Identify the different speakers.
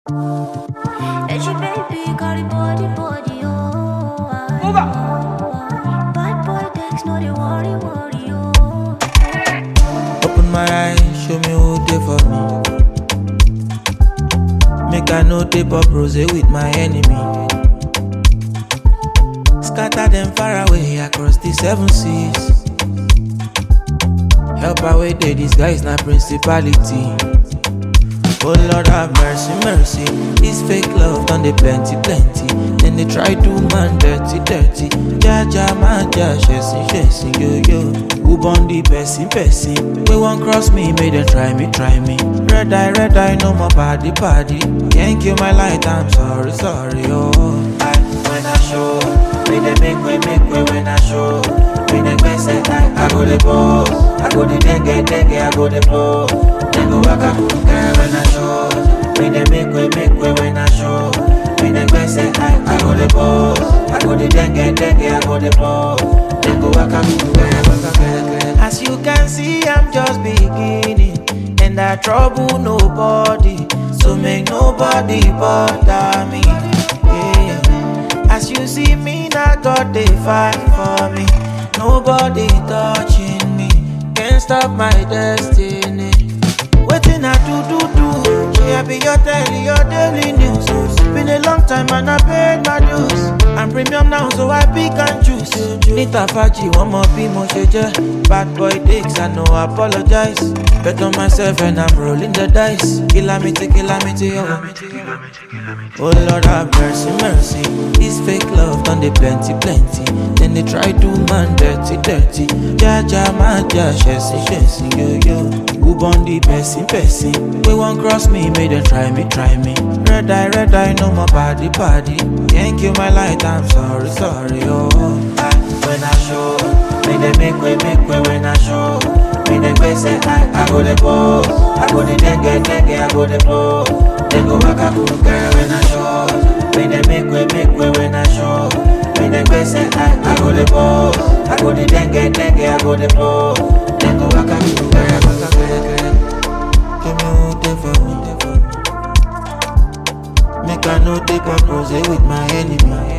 Speaker 1: And she baby got it body, oh. Bad boy takes no they worry, oh.
Speaker 2: Open my eyes, show me who they for me. Make I know they pop rose with my enemy. Scatter them far away across the 7 seas. Help away they disguise na principality. Oh Lord have mercy, mercy. This fake love done they plenty. Then they try to man dirty. Ja man ja, chasing, yo. Who born the person? We won't cross me, make them try me. Red eye, no more party. Can't kill my light, I'm sorry, oh. When I show, when they make way when I show. When they best I go the pose, I go the dengue, I go the blow. They go waka girl when I show. When they make way when I show. When they best I go the pose, I go the dengue, I go the blow. They go waka girl. As you can see, I'm just beginning, and I trouble nobody, so make nobody bother me. Yeah. As you see me, now God they fight for me. Nobody touching me, can't stop my destiny. Waiting I do. Yeah, be your daily news. Been a long time and I paid my dues. I'm premium now, so I pick and choose. Nita Faji, one more be more sheja. Bad boy dicks, I know I apologize. Bet on myself and I'm rolling the dice. Calamity, oh Lord have mercy. This fake love done they plenty. Then they try to man dirty. Ja man ja, chasing, yo. Who born the person? We won't cross me, make them try me. Red eye, no more party. Can't kill my light, I'm sorry, oh. When I show, make them make way when I show. When they best I go the pose, I go the dengue, I go the blow. They go waka girl when I show. When they make way when I show. When they best I go the pose, I go the dengue, I go the blow. They go waka girl. Give me who they for me. Make I know they pop rose with my enemy.